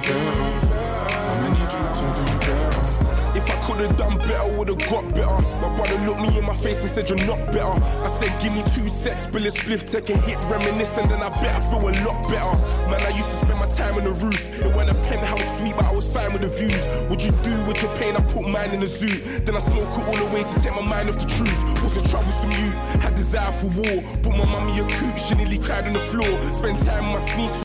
better. I'ma need you to do better. If I could've done better, would've got better. My brother looked me in my face and said you're not better. I said give me 2 secs, spill a spliff, take a hit, reminisce, and then I bet I feel a lot better. Man, I used to spend my time on the roof. It went a penthouse suite, but I was fine with the views. What you do with your pain, I put mine in the zoo. Then I smoke it all the way to take my mind off the truth. Was a troublesome youth, had desire for war. Put my mummy a coot, she nearly cried on the floor. Spend time in my sneaks.